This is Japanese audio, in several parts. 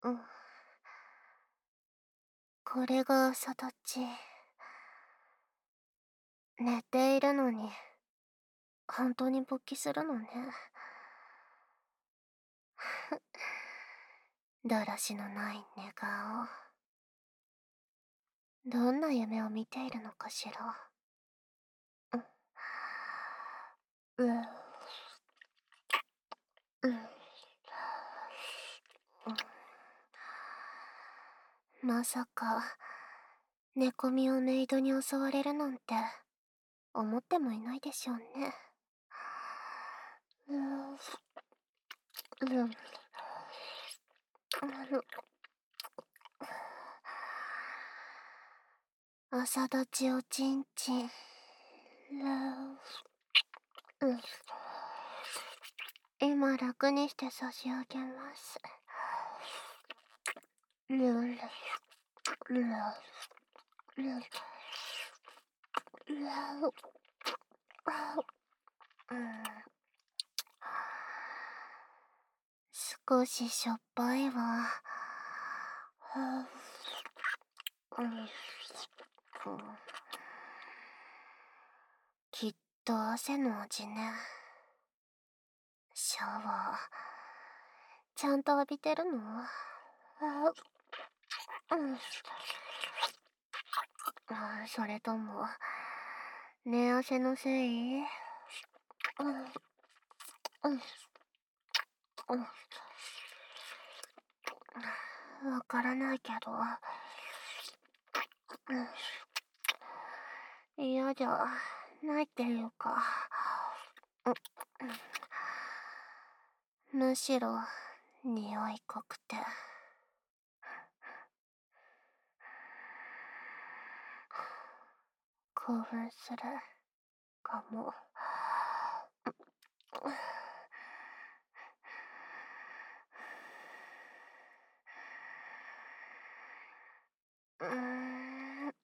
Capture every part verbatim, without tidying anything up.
うん。これが朝立ち。寝ているのに、本当に勃起するのね。だらしのない寝顔。どんな夢を見ているのかしら。うん。うん。うん。まさか、寝込みをメイドに襲われるなんて、思ってもいないでしょうね。うん。うん。朝立ちおちんちん。うん。今楽にして差し上げます。ルルルルルル少ししょっぱいわ。うん。きっと汗の味ね。シャワー、ちゃんと浴びてるの？うん。あ、それとも、寝汗のせい？うん。うん。うん。わからないけど。うん。嫌じゃないっていうか。うん。むしろ、匂い濃くて。興奮するかも。うーん。う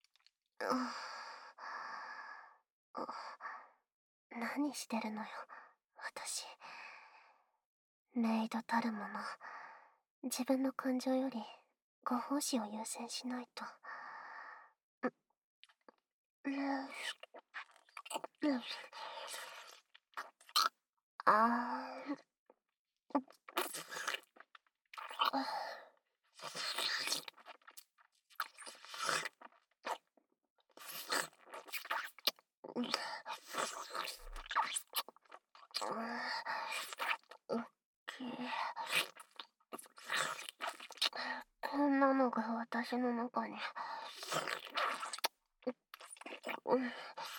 何してるのよ、私。メイドたるもの、自分の感情よりご奉仕を優先しないと。う、う、う、あー、う、う、うっきー。こんなのが私の中に。うん。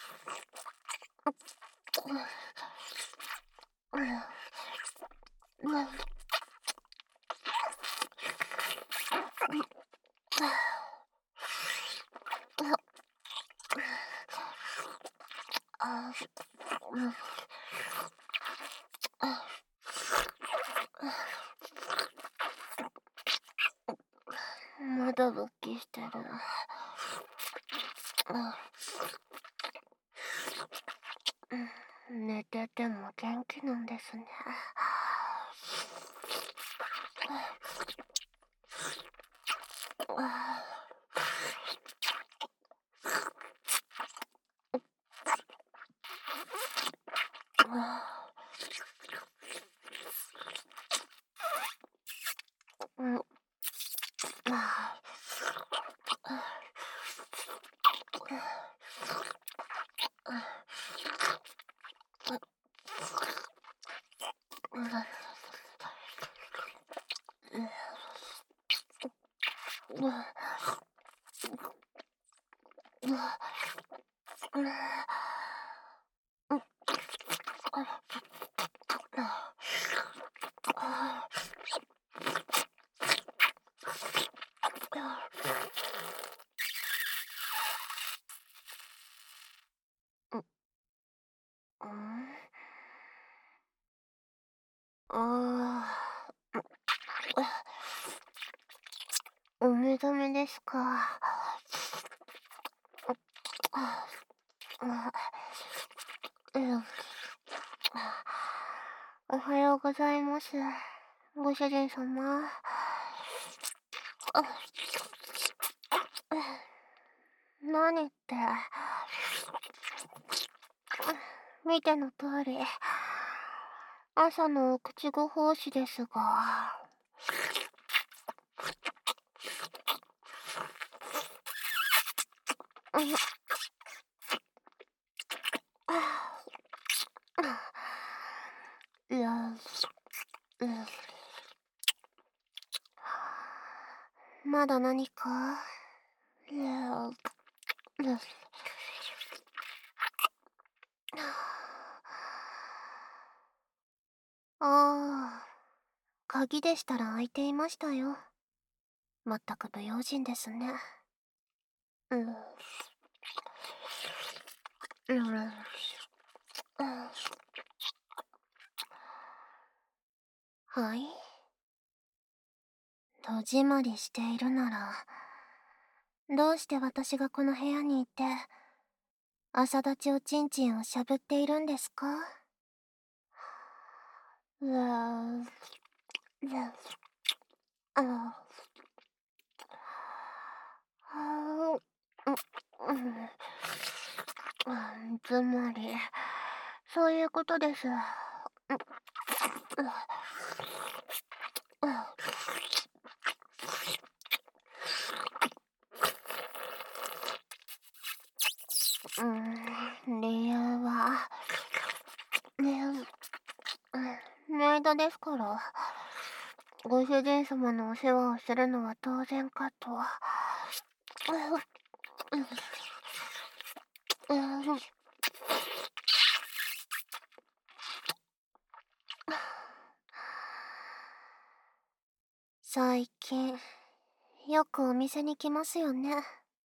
うん。あ、うん。まだ勃起してる。うん。寝てても元気なんですね。うん。お目覚めですか？うん。おはようございます。ご主人様。 何って、見ての通り、朝のお口ご奉仕ですが。うん、いや、うん、まだ何か。いや、うん、ああ、鍵でしたら開いていましたよ。まったく不用心ですね。うん。うん。うん。はい。戸締まりしているなら、どうして私がこの部屋にいて、朝立ちおちんちんをしゃぶっているんですか？うわぁ、うわああ、ああ、う、うん、うん、つまり、そういうことです。う、う、うん、理由は、ね、うん、メイドですから、ご主人様のお世話をするのは当然かと。うん、うん、最近、よくお店に来ますよね。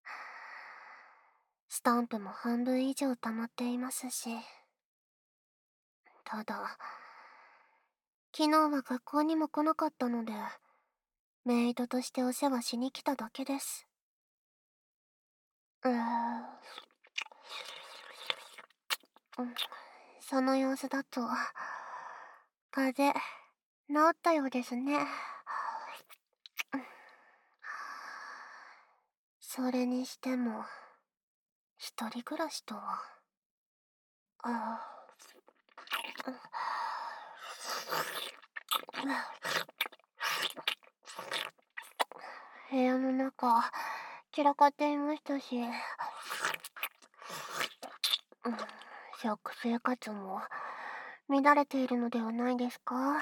スタンプも半分以上溜まっていますし。ただ、昨日は学校にも来なかったので、メイドとしてお世話しに来ただけです。うーん、うん、その様子だと、風邪、治ったようですね。それにしても、一人暮らしとは。あ部屋の中、散らかっていましたし、うん、食生活も乱れているのではないですか？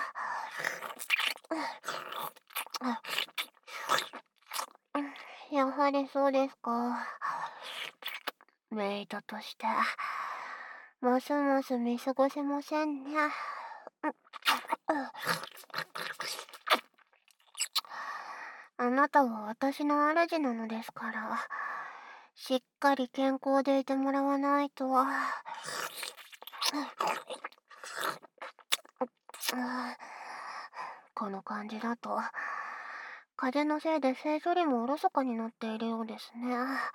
やはりそうですか。メイドとして、ますます見過ごせませんね。あなたは私の主なのですから、しっかり健康でいてもらわないと。この感じだと、風邪のせいで性処理もおろそかになっているようですね。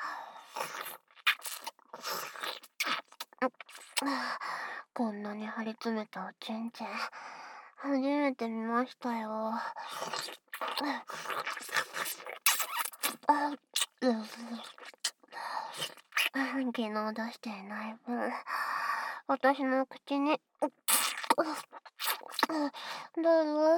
こんなに張り詰めたおちんちん、初めて見ましたよ。昨日出していない分、私の口に、どうぞ。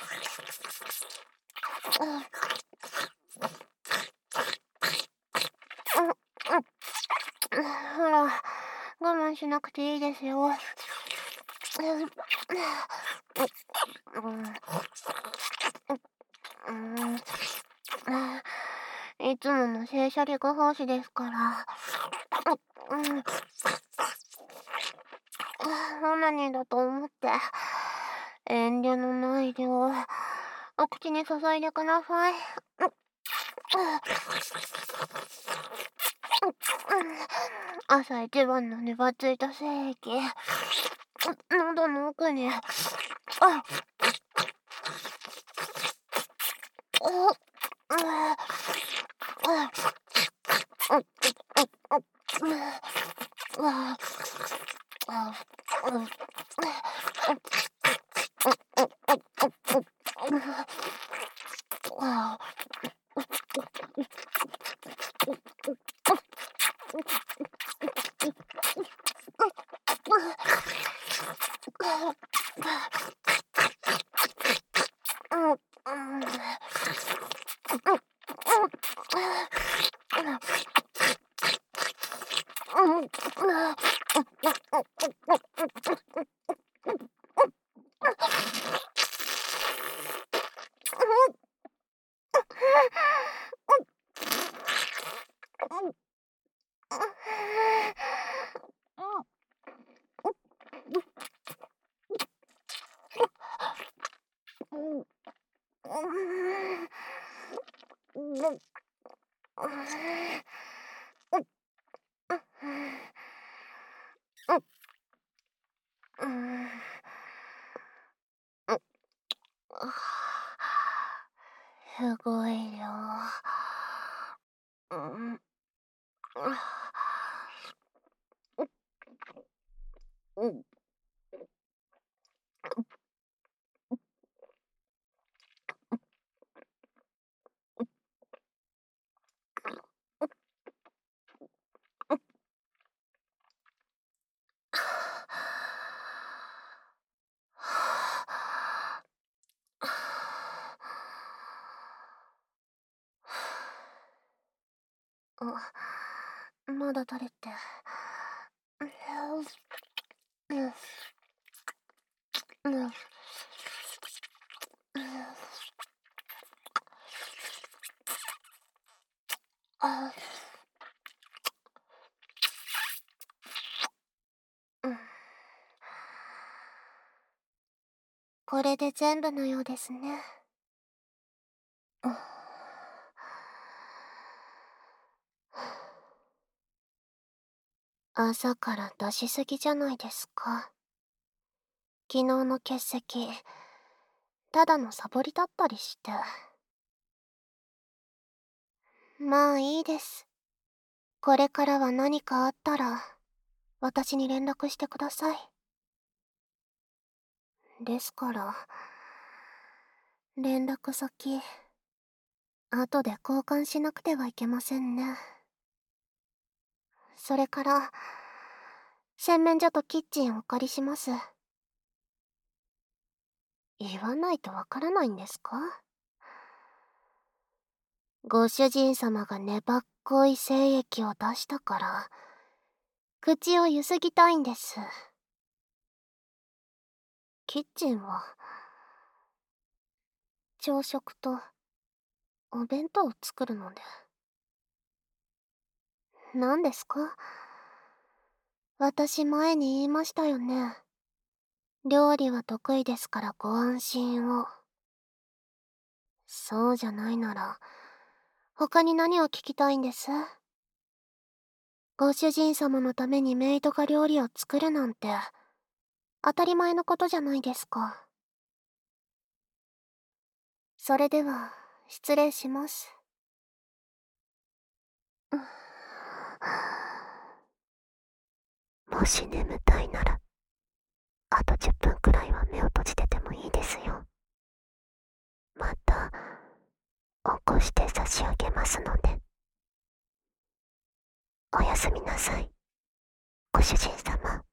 ほら、我慢しなくていいですよ。うん、いつもの性処理ご奉仕ですから。うん、オナニーだと思って、遠慮のない量、お口に注いでください。朝一番のねばついた精液、喉の奥に。あすごいよ。うん。うん。あ、まだ垂れて。うん。うん。あ、うん。これで全部のようですね。うん。朝から出しすぎじゃないですか。昨日の欠席、ただのサボりだったりして。まあいいです。これからは何かあったら、私に連絡してください。ですから、連絡先、後で交換しなくてはいけませんね。それから、洗面所とキッチンお借りします。言わないとわからないんですか？ご主人様が粘っこい精液を出したから、口をゆすぎたいんです。キッチンは、朝食とお弁当を作るので。何ですか？私前に言いましたよね。料理は得意ですからご安心を。そうじゃないなら、他に何を聞きたいんです？ご主人様のためにメイドが料理を作るなんて、当たり前のことじゃないですか。それでは、失礼します。もし眠たいなら、あとじゅっぷんくらいは目を閉じててもいいですよ。また、起こして差し上げますので。おやすみなさい、ご主人様。